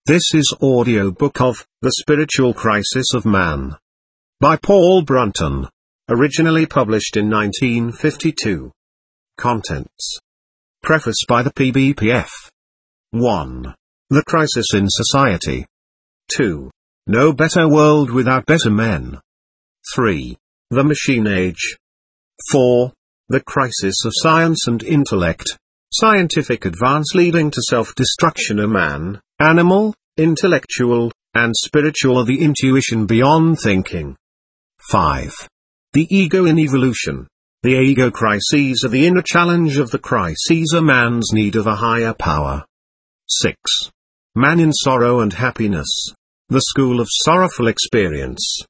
This is audiobook of The Spiritual Crisis of Man by Paul Brunton, originally published in 1952. Contents. Preface by the PBPF. 1. The Crisis in Society. 2. No Better World Without Better Men. 3. The Machine Age. 4. The Crisis of Science and Intellect. Scientific advance leading to self-destruction. A man, animal, intellectual, and spiritual are the intuition beyond thinking. 5. The ego in evolution. The ego crises are the inner challenge of the crises, a man's need of a higher power. 6. Man in sorrow and happiness. The school of sorrowful experience.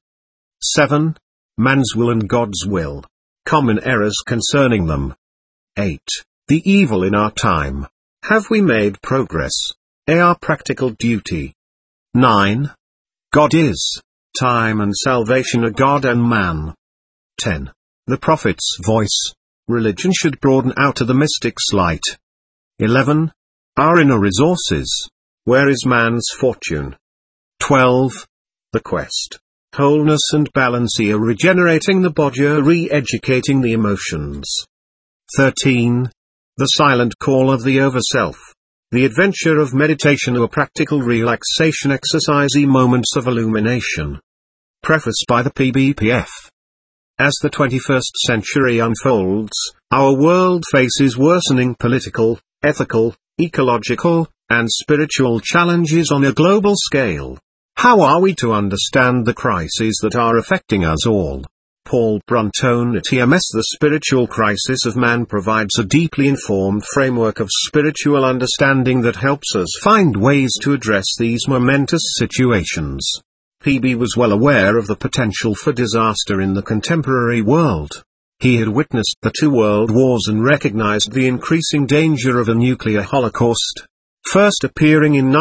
7. Man's will and God's will. Common errors concerning them. 8. The evil in our time. Have we made progress? Our practical duty. 9. God is. Time and salvation are God and man. 10. The prophet's voice. Religion should broaden out to the mystic's light. 11. Our inner resources. Where is man's fortune? 12. The quest. Wholeness and balance are regenerating the body, re-educating the emotions. 13. The silent call of the overself. The adventure of meditation or practical relaxation exercise, moments of illumination. Preface by the PBPF. As the 21st century unfolds, our world faces worsening political, ethical, ecological, and spiritual challenges on a global scale. How are we to understand the crises that are affecting us all? Paul Brunton at TMS. The Spiritual Crisis of Man provides a deeply informed framework of spiritual understanding that helps us find ways to address these momentous situations. PB was well aware of the potential for disaster in the contemporary world. He had witnessed the 2 world wars and recognized the increasing danger of a nuclear holocaust. First appearing in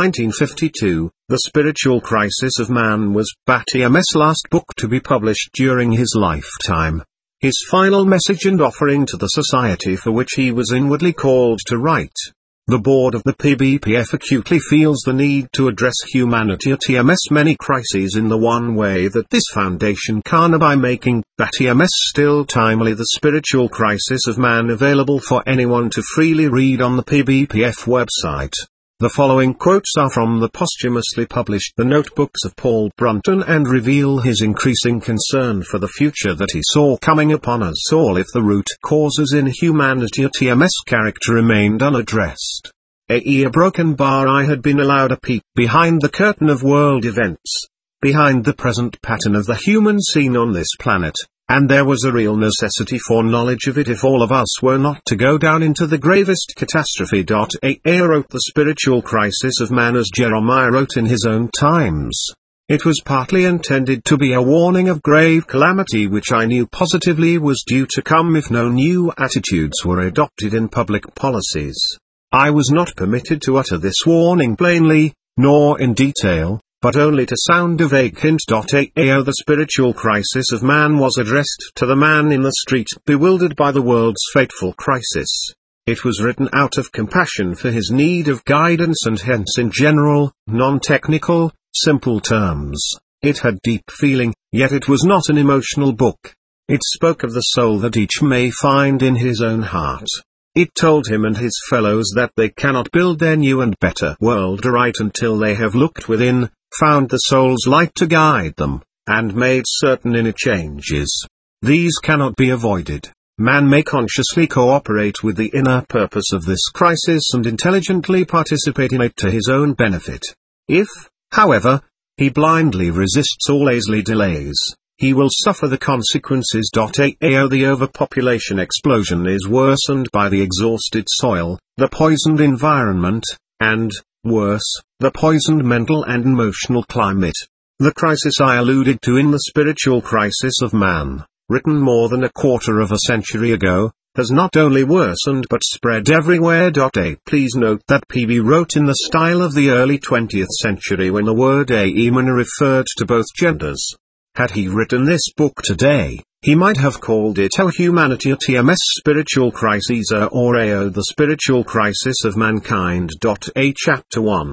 1952, The Spiritual Crisis of Man was TMS' last book to be published during his lifetime. His final message and offering to the society for which he was inwardly called to write. The board of the PBPF acutely feels the need to address humanity at TMS' many crises in the one way that this foundation can, by making TMS still timely. The Spiritual Crisis of Man available for anyone to freely read on the PBPF website. The following quotes are from the posthumously published The Notebooks of Paul Brunton and reveal his increasing concern for the future that he saw coming upon us all if the root causes in humanity of TMS character remained unaddressed. A broken bar. I had been allowed a peep behind the curtain of world events, behind the present pattern of the human scene on this planet. And there was a real necessity for knowledge of it if all of us were not to go down into the gravest catastrophe. A wrote The Spiritual Crisis of Man as Jeremiah wrote in his own times. It was partly intended to be a warning of grave calamity which I knew positively was due to come if no new attitudes were adopted in public policies. I was not permitted to utter this warning plainly, nor in detail, but only to sound a vague hint. The Spiritual Crisis of Man was addressed to the man in the street, bewildered by the world's fateful crisis. It was written out of compassion for his need of guidance and hence in general, non-technical, simple terms. It had deep feeling, yet it was not an emotional book. It spoke of the soul that each may find in his own heart. It told him and his fellows that they cannot build their new and better world aright until they have looked within, found the soul's light to guide them, and made certain inner changes. These cannot be avoided. Man may consciously cooperate with the inner purpose of this crisis and intelligently participate in it to his own benefit. If, however, he blindly resists or lazily delays, he will suffer the consequences. The overpopulation explosion is worsened by the exhausted soil, the poisoned environment, and, worse, the poisoned mental and emotional climate. The crisis I alluded to in The Spiritual Crisis of Man, written more than a quarter of a century ago, has not only worsened but spread everywhere. Please note that PB wrote in the style of the early 20th century when the word aemen referred to both genders. Had he written this book today, he might have called it O Humanity, a TMS Spiritual Crises, or AO The Spiritual Crisis of Mankind. A Chapter 1.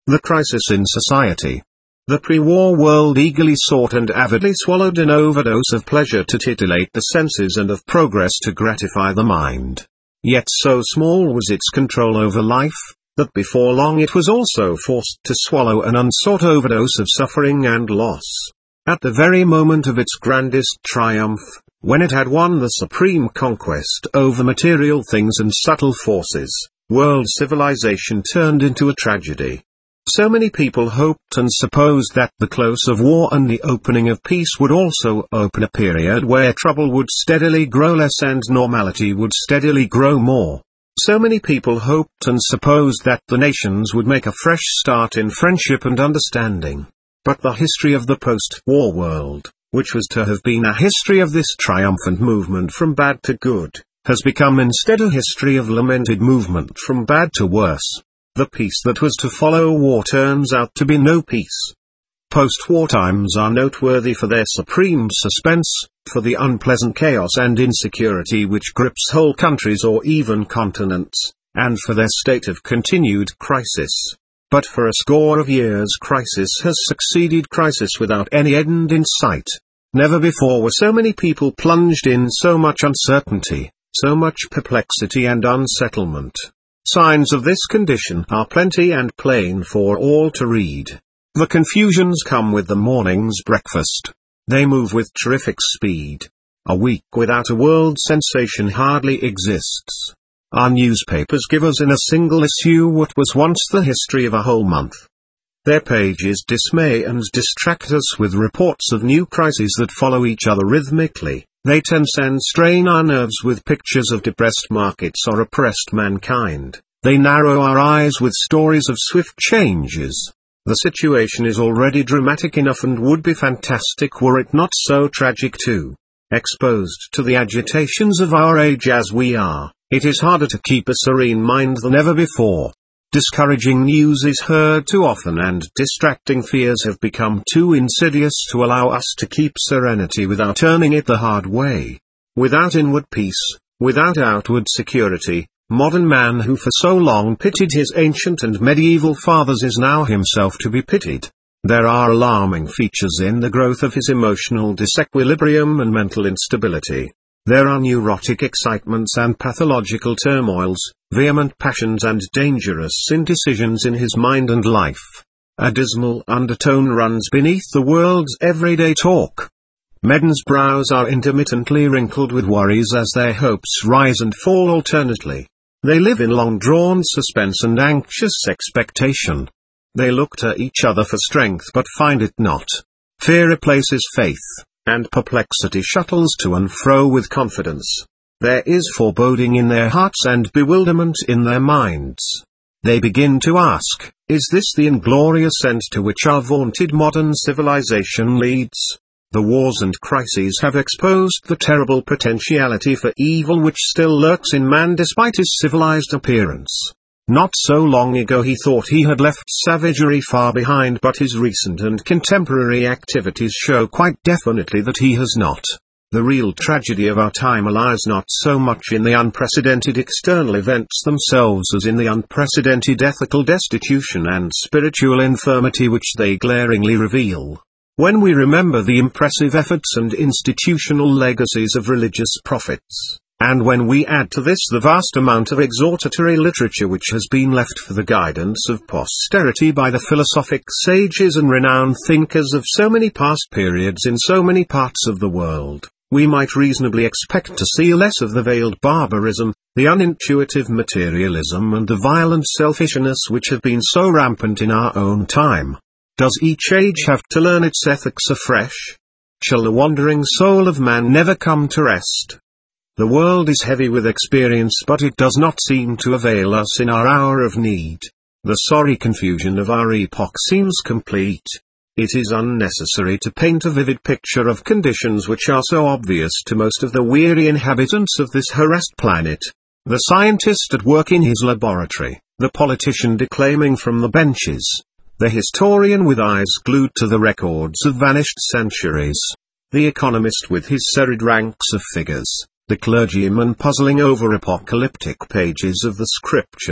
The crisis in society. The pre-war world eagerly sought and avidly swallowed an overdose of pleasure to titillate the senses and of progress to gratify the mind. Yet so small was its control over life, that before long it was also forced to swallow an unsought overdose of suffering and loss. At the very moment of its grandest triumph, when it had won the supreme conquest over material things and subtle forces, world civilization turned into a tragedy. So many people hoped and supposed that the close of war and the opening of peace would also open a period where trouble would steadily grow less and normality would steadily grow more. So many people hoped and supposed that the nations would make a fresh start in friendship and understanding. But the history of the post-war world, which was to have been a history of this triumphant movement from bad to good, has become instead a history of lamented movement from bad to worse. The peace that was to follow war turns out to be no peace. Post-war times are noteworthy for their supreme suspense, for the unpleasant chaos and insecurity which grips whole countries or even continents, and for their state of continued crisis. But for a score of years crisis has succeeded crisis without any end in sight. Never before were so many people plunged in so much uncertainty, so much perplexity and unsettlement. Signs of this condition are plenty and plain for all to read. The confusions come with the morning's breakfast. They move with terrific speed. A week without a world sensation hardly exists. Our newspapers give us in a single issue what was once the history of a whole month. Their pages dismay and distract us with reports of new crises that follow each other rhythmically. They tense and strain our nerves with pictures of depressed markets or oppressed mankind. They narrow our eyes with stories of swift changes. The situation is already dramatic enough and would be fantastic were it not so tragic too. Exposed to the agitations of our age as we are, it is harder to keep a serene mind than ever before. Discouraging news is heard too often and distracting fears have become too insidious to allow us to keep serenity without turning it the hard way. Without inward peace, without outward security, modern man who for so long pitied his ancient and medieval fathers is now himself to be pitied. There are alarming features in the growth of his emotional disequilibrium and mental instability. There are neurotic excitements and pathological turmoils, vehement passions and dangerous indecisions in his mind and life. A dismal undertone runs beneath the world's everyday talk. Men's brows are intermittently wrinkled with worries as their hopes rise and fall alternately. They live in long-drawn suspense and anxious expectation. They look to each other for strength but find it not. Fear replaces faith, and perplexity shuttles to and fro with confidence. There is foreboding in their hearts and bewilderment in their minds. They begin to ask, is this the inglorious end to which our vaunted modern civilization leads? The wars and crises have exposed the terrible potentiality for evil which still lurks in man despite his civilized appearance. Not so long ago he thought he had left savagery far behind, but his recent and contemporary activities show quite definitely that he has not. The real tragedy of our time lies not so much in the unprecedented external events themselves as in the unprecedented ethical destitution and spiritual infirmity which they glaringly reveal. When we remember the impressive efforts and institutional legacies of religious prophets, and when we add to this the vast amount of exhortatory literature which has been left for the guidance of posterity by the philosophic sages and renowned thinkers of so many past periods in so many parts of the world, we might reasonably expect to see less of the veiled barbarism, the unintuitive materialism and the violent selfishness which have been so rampant in our own time. Does each age have to learn its ethics afresh? Shall the wandering soul of man never come to rest? The world is heavy with experience, but it does not seem to avail us in our hour of need. The sorry confusion of our epoch seems complete. It is unnecessary to paint a vivid picture of conditions which are so obvious to most of the weary inhabitants of this harassed planet. The scientist at work in his laboratory, the politician declaiming from the benches, the historian with eyes glued to the records of vanished centuries, the economist with his serried ranks of figures, the clergyman puzzling over apocalyptic pages of the scriptures,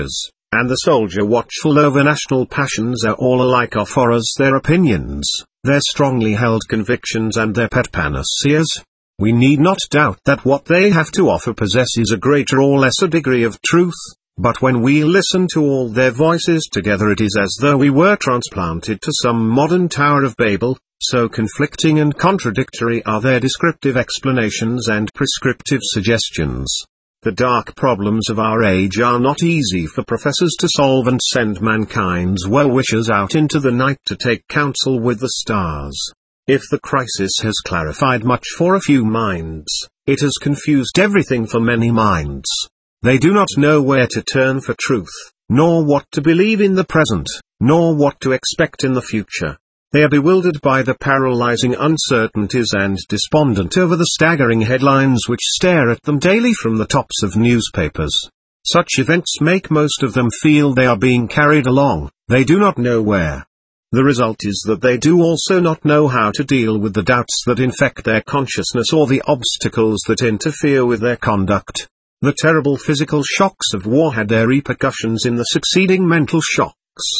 and the soldier watchful over national passions are all alike offer us their opinions, their strongly held convictions and their pet panaceas. We need not doubt that what they have to offer possesses a greater or lesser degree of truth, but when we listen to all their voices together it is as though we were transplanted to some modern Tower of Babel, so conflicting and contradictory are their descriptive explanations and prescriptive suggestions. The dark problems of our age are not easy for professors to solve and send mankind's well-wishers out into the night to take counsel with the stars. If the crisis has clarified much for a few minds, it has confused everything for many minds. They do not know where to turn for truth, nor what to believe in the present, nor what to expect in the future. They are bewildered by the paralyzing uncertainties and despondent over the staggering headlines which stare at them daily from the tops of newspapers. Such events make most of them feel they are being carried along, they do not know where. The result is that they do also not know how to deal with the doubts that infect their consciousness or the obstacles that interfere with their conduct. The terrible physical shocks of war had their repercussions in the succeeding mental shocks.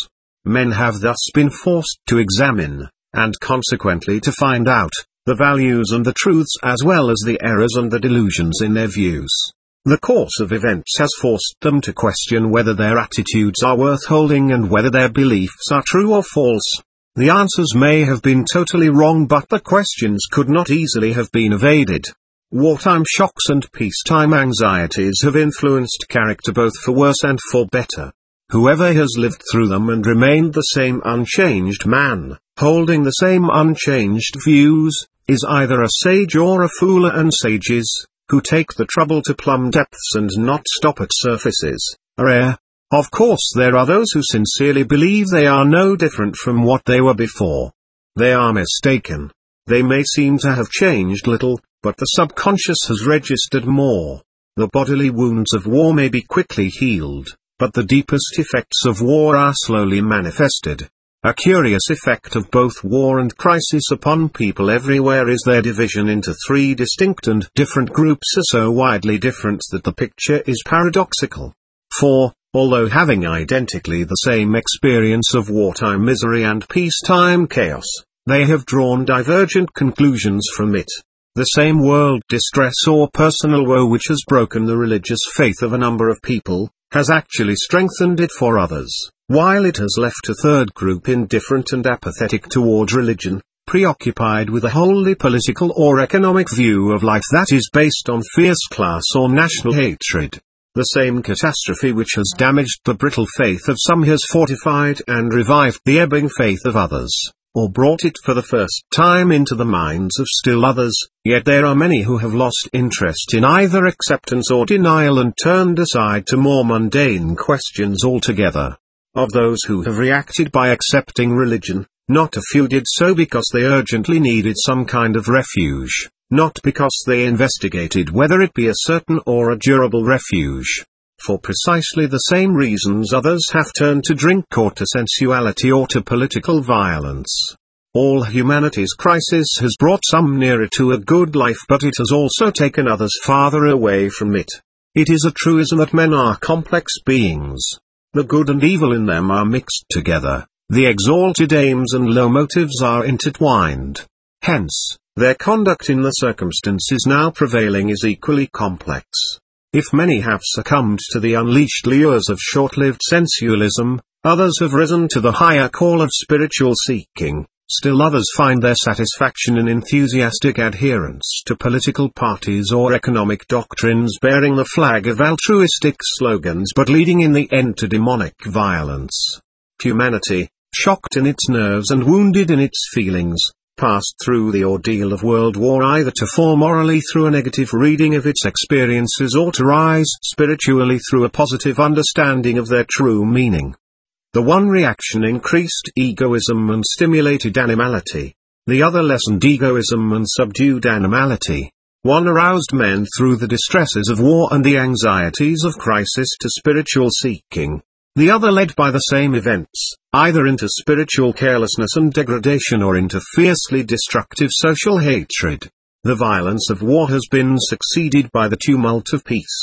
Men have thus been forced to examine, and consequently to find out, the values and the truths as well as the errors and the delusions in their views. The course of events has forced them to question whether their attitudes are worth holding and whether their beliefs are true or false. The answers may have been totally wrong, but the questions could not easily have been evaded. Wartime shocks and peacetime anxieties have influenced character both for worse and for better. Whoever has lived through them and remained the same unchanged man, holding the same unchanged views, is either a sage or a fool, and sages, who take the trouble to plumb depths and not stop at surfaces, are rare. Of course there are those who sincerely believe they are no different from what they were before. They are mistaken. They may seem to have changed little, but the subconscious has registered more. The bodily wounds of war may be quickly healed, but the deepest effects of war are slowly manifested. A curious effect of both war and crisis upon people everywhere is their division into three distinct and different groups are so widely different that the picture is paradoxical. For, although having identically the same experience of wartime misery and peacetime chaos, they have drawn divergent conclusions from it. The same world distress or personal woe which has broken the religious faith of a number of people, has actually strengthened it for others, while it has left a third group indifferent and apathetic toward religion, preoccupied with a wholly political or economic view of life that is based on fierce class or national hatred. The same catastrophe which has damaged the brittle faith of some has fortified and revived the ebbing faith of others, or brought it for the first time into the minds of still others, yet there are many who have lost interest in either acceptance or denial and turned aside to more mundane questions altogether. Of those who have reacted by accepting religion, not a few did so because they urgently needed some kind of refuge, not because they investigated whether it be a certain or a durable refuge. For precisely the same reasons others have turned to drink or to sensuality or to political violence. All humanity's crisis has brought some nearer to a good life, but it has also taken others farther away from it. It is a truism that men are complex beings. The good and evil in them are mixed together, the exalted aims and low motives are intertwined. Hence, their conduct in the circumstances now prevailing is equally complex. If many have succumbed to the unleashed lures of short-lived sensualism, others have risen to the higher call of spiritual seeking, still others find their satisfaction in enthusiastic adherence to political parties or economic doctrines bearing the flag of altruistic slogans but leading in the end to demonic violence. Humanity, shocked in its nerves and wounded in its feelings, passed through the ordeal of World War either to fall morally through a negative reading of its experiences or to rise spiritually through a positive understanding of their true meaning. The one reaction increased egoism and stimulated animality. The other lessened egoism and subdued animality. One aroused men through the distresses of war and the anxieties of crisis to spiritual seeking. The other led by the same events, either into spiritual carelessness and degradation or into fiercely destructive social hatred. The violence of war has been succeeded by the tumult of peace.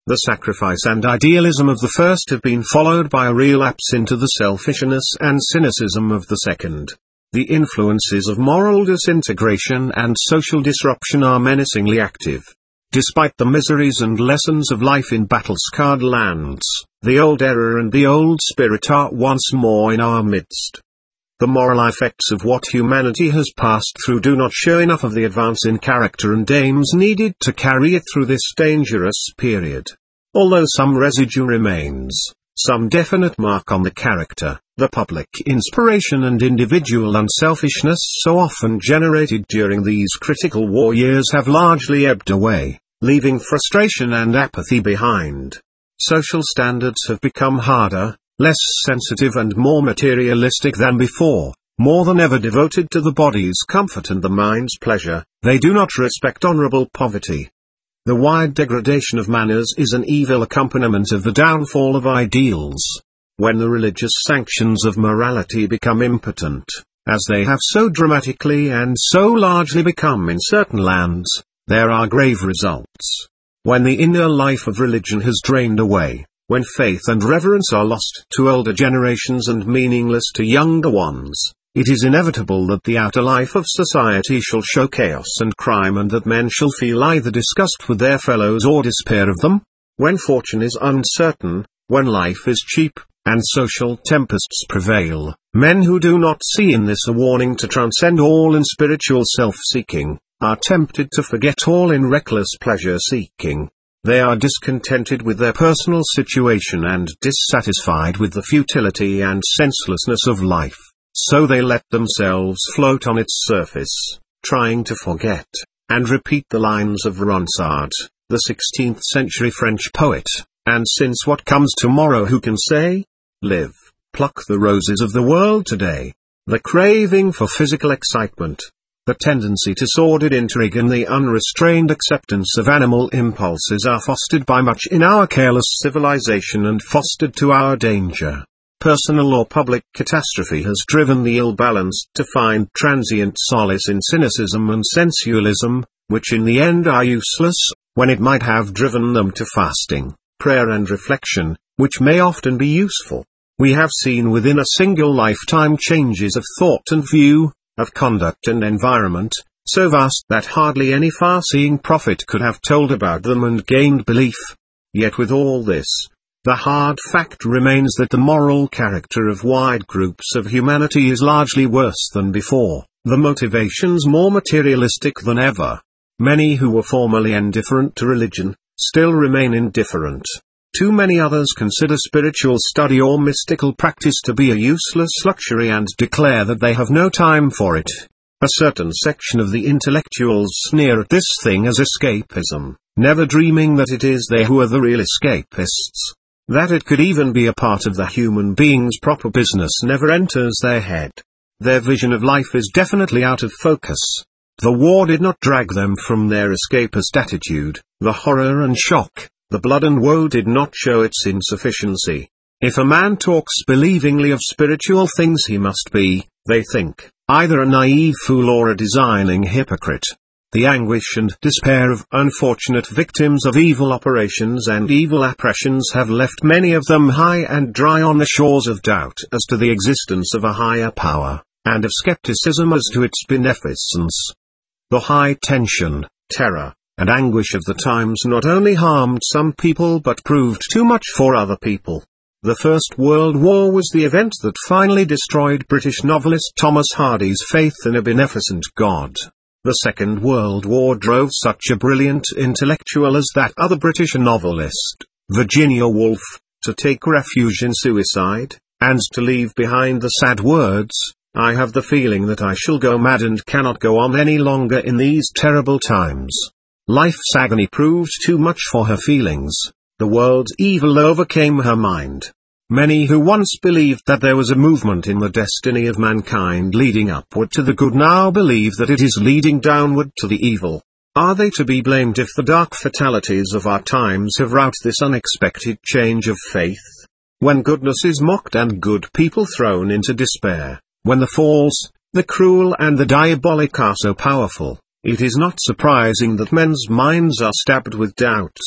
The sacrifice and idealism of the first have been followed by a relapse into the selfishness and cynicism of the second. The influences of moral disintegration and social disruption are menacingly active. Despite the miseries and lessons of life in battle-scarred lands, the old error and the old spirit are once more in our midst. The moral effects of what humanity has passed through do not show enough of the advance in character and aims needed to carry it through this dangerous period. Although some residue remains, some definite mark on the character, the public inspiration and individual unselfishness so often generated during these critical war years have largely ebbed away, leaving frustration and apathy behind. Social standards have become harder, less sensitive and more materialistic than before, more than ever devoted to the body's comfort and the mind's pleasure. They do not respect honorable poverty. The wide degradation of manners is an evil accompaniment of the downfall of ideals. When the religious sanctions of morality become impotent, as they have so dramatically and so largely become in certain lands, there are grave results. When the inner life of religion has drained away, when faith and reverence are lost to older generations and meaningless to younger ones, it is inevitable that the outer life of society shall show chaos and crime and that men shall feel either disgust with their fellows or despair of them. When fortune is uncertain, when life is cheap, and social tempests prevail, men who do not see in this a warning to transcend all in spiritual self-seeking, are tempted to forget all in reckless pleasure-seeking. They are discontented with their personal situation and dissatisfied with the futility and senselessness of life, so they let themselves float on its surface, trying to forget, and repeat the lines of Ronsard, the 16th century French poet, and since what comes tomorrow who can say? Live, pluck the roses of the world today. The craving for physical excitement, the tendency to sordid intrigue and the unrestrained acceptance of animal impulses are fostered by much in our careless civilization and fostered to our danger. Personal or public catastrophe has driven the ill-balanced to find transient solace in cynicism and sensualism, which in the end are useless, when it might have driven them to fasting, prayer and reflection, which may often be useful. We have seen within a single lifetime changes of thought and view, of conduct and environment, so vast that hardly any far-seeing prophet could have told about them and gained belief. Yet with all this, the hard fact remains that the moral character of wide groups of humanity is largely worse than before, the motivations more materialistic than ever. Many who were formerly indifferent to religion, still remain indifferent. Too many others consider spiritual study or mystical practice to be a useless luxury and declare that they have no time for it. A certain section of the intellectuals sneer at this thing as escapism, never dreaming that it is they who are the real escapists. That it could even be a part of the human being's proper business never enters their head. Their vision of life is definitely out of focus. The war did not drag them from their escapist attitude, the horror and shock, the blood and woe did not show its insufficiency. If a man talks believingly of spiritual things he must be, they think, either a naive fool or a designing hypocrite. The anguish and despair of unfortunate victims of evil operations and evil oppressions have left many of them high and dry on the shores of doubt as to the existence of a higher power, and of skepticism as to its beneficence. The high tension, terror, and anguish of the times not only harmed some people but proved too much for other people. The First World War was the event that finally destroyed British novelist Thomas Hardy's faith in a beneficent God. The Second World War drove such a brilliant intellectual as that other British novelist, Virginia Woolf, to take refuge in suicide, and to leave behind the sad words, "I have the feeling that I shall go mad and cannot go on any longer in these terrible times." Life's agony proved too much for her feelings. The world's evil overcame her mind. Many who once believed that there was a movement in the destiny of mankind leading upward to the good now believe that it is leading downward to the evil. Are they to be blamed if the dark fatalities of our times have wrought this unexpected change of faith? When goodness is mocked and good people thrown into despair, when the false, the cruel and the diabolic are so powerful, it is not surprising that men's minds are stabbed with doubts.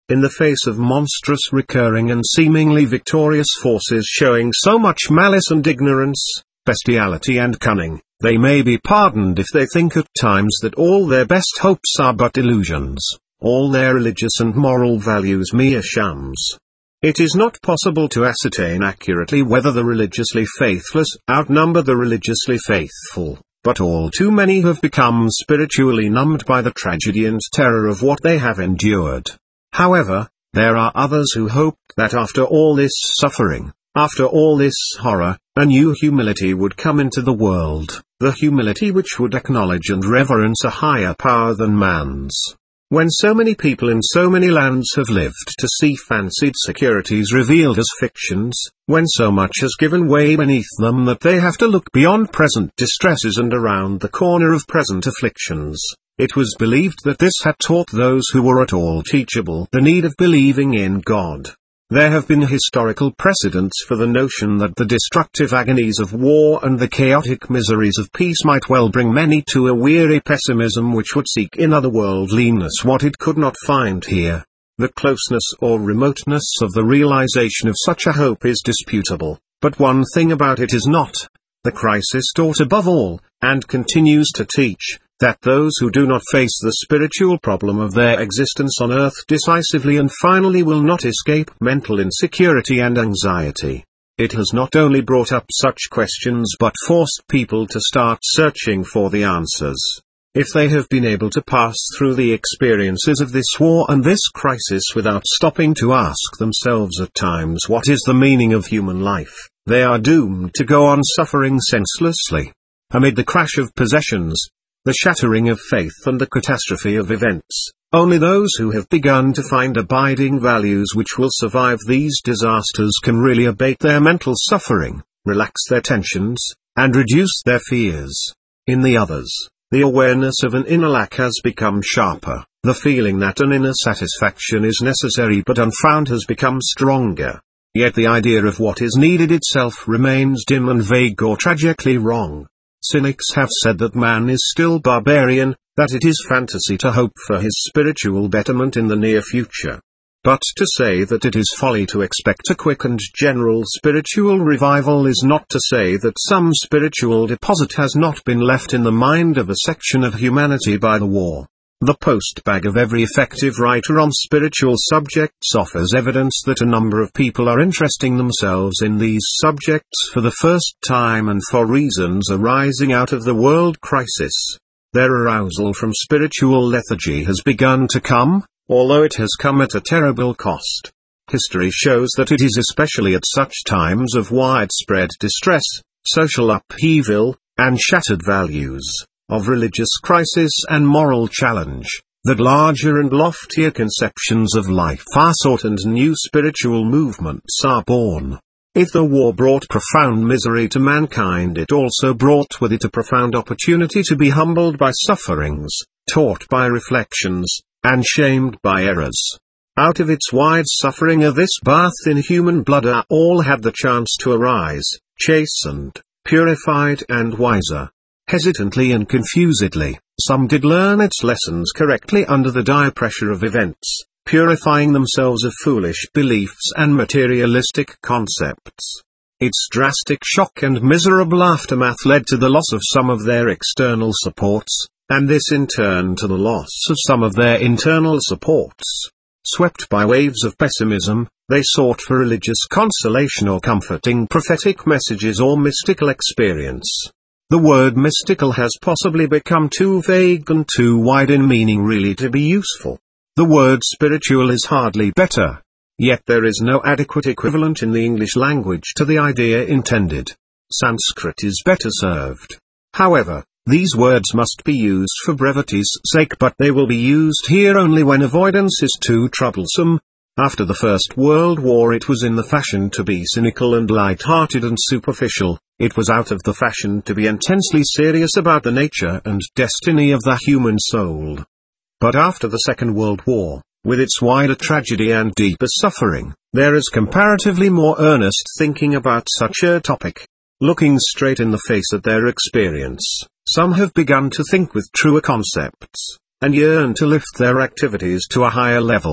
In the face of monstrous recurring and seemingly victorious forces showing so much malice and ignorance, bestiality and cunning, they may be pardoned if they think at times that all their best hopes are but illusions, all their religious and moral values mere shams. It is not possible to ascertain accurately whether the religiously faithless outnumber the religiously faithful, but all too many have become spiritually numbed by the tragedy and terror of what they have endured. However, there are others who hope that after all this suffering, after all this horror, a new humility would come into the world, the humility which would acknowledge and reverence a higher power than man's. When so many people in so many lands have lived to see fancied securities revealed as fictions, when so much has given way beneath them that they have to look beyond present distresses and around the corner of present afflictions, it was believed that this had taught those who were at all teachable the need of believing in God. There have been historical precedents for the notion that the destructive agonies of war and the chaotic miseries of peace might well bring many to a weary pessimism which would seek in otherworldliness what it could not find here. The closeness or remoteness of the realization of such a hope is disputable, but one thing about it is not. The crisis taught above all, and continues to teach, that those who do not face the spiritual problem of their existence on earth decisively and finally will not escape mental insecurity and anxiety. It has not only brought up such questions but forced people to start searching for the answers. If they have been able to pass through the experiences of this war and this crisis without stopping to ask themselves at times what is the meaning of human life, they are doomed to go on suffering senselessly. Amid the crash of possessions, the shattering of faith and the catastrophe of events, only those who have begun to find abiding values which will survive these disasters can really abate their mental suffering, relax their tensions, and reduce their fears. In the others, the awareness of an inner lack has become sharper, the feeling that an inner satisfaction is necessary but unfound has become stronger. Yet the idea of what is needed itself remains dim and vague or tragically wrong. Cynics have said that man is still barbarian, that it is fantasy to hope for his spiritual betterment in the near future. But to say that it is folly to expect a quick and general spiritual revival is not to say that some spiritual deposit has not been left in the mind of a section of humanity by the war. The postbag of every effective writer on spiritual subjects offers evidence that a number of people are interesting themselves in these subjects for the first time and for reasons arising out of the world crisis. Their arousal from spiritual lethargy has begun to come, although it has come at a terrible cost. History shows that it is especially at such times of widespread distress, social upheaval, and shattered values, of religious crisis and moral challenge, that larger and loftier conceptions of life are sought and new spiritual movements are born. If the war brought profound misery to mankind, it also brought with it a profound opportunity to be humbled by sufferings, taught by reflections, and shamed by errors. Out of its wide suffering of this bath in human blood all had the chance to arise, chastened, purified and wiser. Hesitantly and confusedly, some did learn its lessons correctly under the dire pressure of events, purifying themselves of foolish beliefs and materialistic concepts. Its drastic shock and miserable aftermath led to the loss of some of their external supports, and this in turn to the loss of some of their internal supports. Swept by waves of pessimism, they sought for religious consolation or comforting prophetic messages or mystical experience. The word mystical has possibly become too vague and too wide in meaning really to be useful. The word spiritual is hardly better. Yet there is no adequate equivalent in the English language to the idea intended. Sanskrit is better served. However, these words must be used for brevity's sake, but they will be used here only when avoidance is too troublesome. After the First World War it was in the fashion to be cynical and light-hearted and superficial. It was out of the fashion to be intensely serious about the nature and destiny of the human soul. But after the Second World War, with its wider tragedy and deeper suffering, there is comparatively more earnest thinking about such a topic. Looking straight in the face at their experience, some have begun to think with truer concepts, and yearn to lift their activities to a higher level.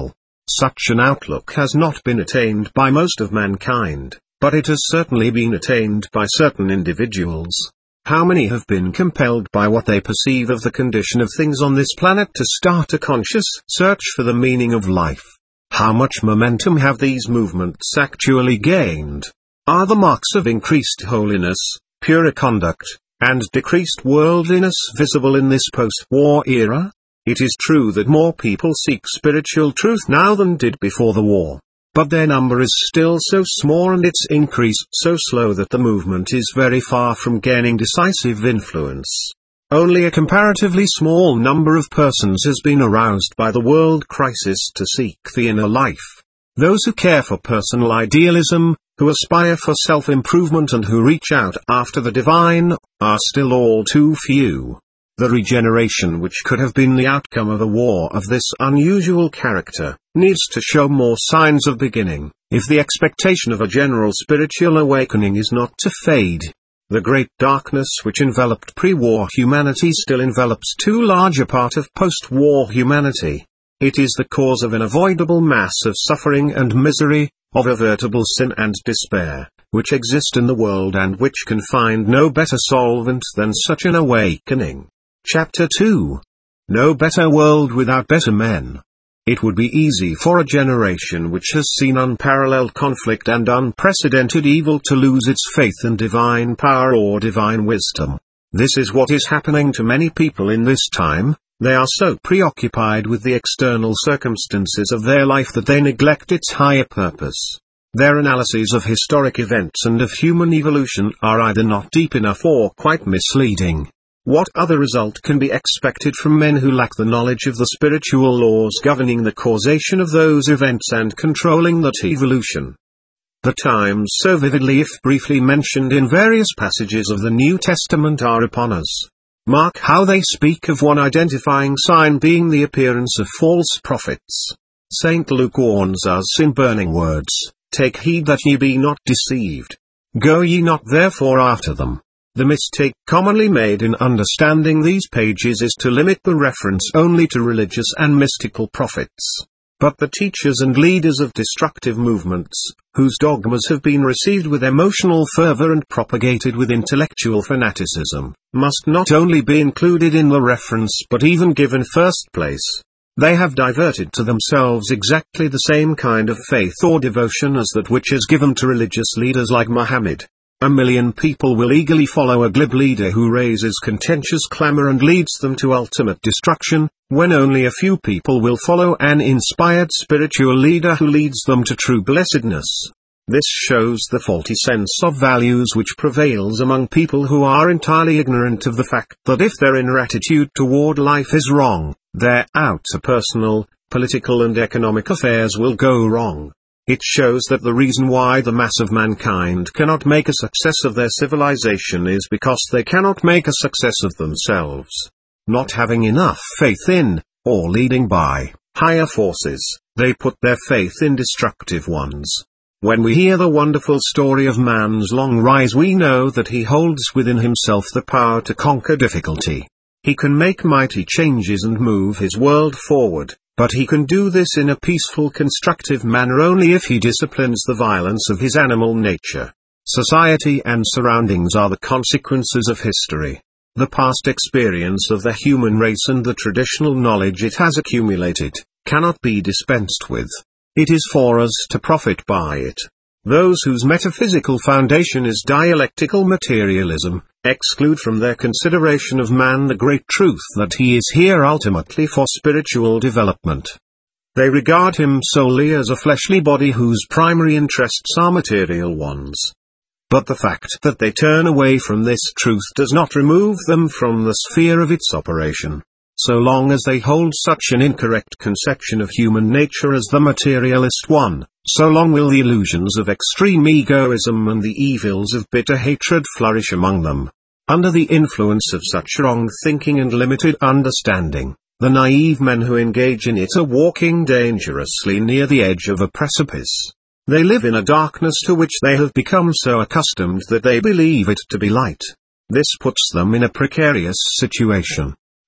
Such an outlook has not been attained by most of mankind, but it has certainly been attained by certain individuals. How many have been compelled by what they perceive of the condition of things on this planet to start a conscious search for the meaning of life? How much momentum have these movements actually gained? Are the marks of increased holiness, purer conduct, and decreased worldliness visible in this post-war era? It is true that more people seek spiritual truth now than did before the war. But their number is still so small and its increase so slow that the movement is very far from gaining decisive influence. Only a comparatively small number of persons has been aroused by the world crisis to seek the inner life. Those who care for personal idealism, who aspire for self-improvement and who reach out after the divine, are still all too few. The regeneration which could have been the outcome of a war of this unusual character, needs to show more signs of beginning, if the expectation of a general spiritual awakening is not to fade. The great darkness which enveloped pre-war humanity still envelops too large a part of post-war humanity. It is the cause of an avoidable mass of suffering and misery, of avertible sin and despair, which exist in the world and which can find no better solvent than such an awakening. Chapter 2. No better world without better men. It would be easy for a generation which has seen unparalleled conflict and unprecedented evil to lose its faith in divine power or divine wisdom. This is what is happening to many people in this time. They are so preoccupied with the external circumstances of their life that they neglect its higher purpose. Their analyses of historic events and of human evolution are either not deep enough or quite misleading. What other result can be expected from men who lack the knowledge of the spiritual laws governing the causation of those events and controlling that evolution? The times so vividly if briefly mentioned in various passages of the New Testament are upon us. Mark how they speak of one identifying sign being the appearance of false prophets. St. Luke warns us in burning words, "Take heed that ye be not deceived. Go ye not therefore after them." The mistake commonly made in understanding these pages is to limit the reference only to religious and mystical prophets. But the teachers and leaders of destructive movements, whose dogmas have been received with emotional fervor and propagated with intellectual fanaticism, must not only be included in the reference but even given first place. They have diverted to themselves exactly the same kind of faith or devotion as that which is given to religious leaders like Muhammad. 1,000,000 people will eagerly follow a glib leader who raises contentious clamor and leads them to ultimate destruction, when only a few people will follow an inspired spiritual leader who leads them to true blessedness. This shows the faulty sense of values which prevails among people who are entirely ignorant of the fact that if their inner attitude toward life is wrong, their outer personal, political and economic affairs will go wrong. It shows that the reason why the mass of mankind cannot make a success of their civilization is because they cannot make a success of themselves. Not having enough faith in, or leading by, higher forces, they put their faith in destructive ones. When we hear the wonderful story of man's long rise, we know that he holds within himself the power to conquer difficulty. He can make mighty changes and move his world forward. But he can do this in a peaceful, constructive manner only if he disciplines the violence of his animal nature. Society and surroundings are the consequences of history. The past experience of the human race and the traditional knowledge it has accumulated, cannot be dispensed with. It is for us to profit by it. Those whose metaphysical foundation is dialectical materialism, exclude from their consideration of man the great truth that he is here ultimately for spiritual development. They regard him solely as a fleshly body whose primary interests are material ones. But the fact that they turn away from this truth does not remove them from the sphere of its operation. So long as they hold such an incorrect conception of human nature as the materialist one, so long will the illusions of extreme egoism and the evils of bitter hatred flourish among them. Under the influence of such wrong thinking and limited understanding, the naive men who engage in it are walking dangerously near the edge of a precipice. They live in a darkness to which they have become so accustomed that they believe it to be light. This puts them in a precarious situation.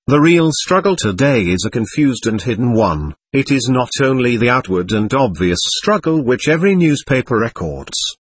The real struggle today is a confused and hidden one. It is not only the outward and obvious struggle which every newspaper records,